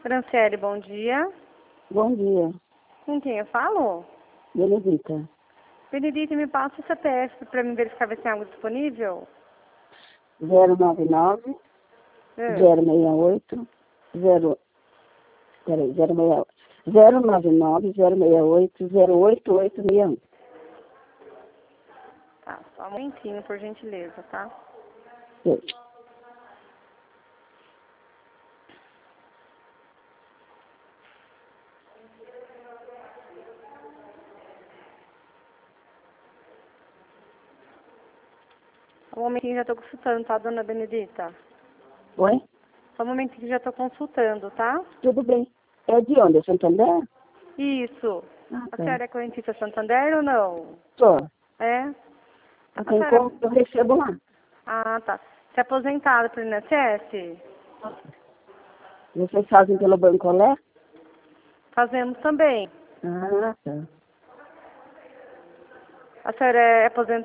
Franciele, bom dia. Bom dia, Com quem eu falo? Benedita. Benedita, me passa o CPF para me verificar se tem algo disponível? 099 068 0 peraí, 068 099 068 08861. Tá, só um momentinho, por gentileza, tá? Sim. Só um momentinho, já estou consultando, tá, dona Benedita? Oi? Só um momentinho que já estou consultando, tá? Tudo bem. É de onde? É Santander? Isso. Ah, A tá. senhora é correntista Santander ou não? Só. É? Eu A tenho senhora... conta, eu recebo lá. Ah, tá. Se é aposentada pelo INSS? Vocês fazem pelo Bancolé? Fazemos também. Ah, tá. A senhora é aposentada?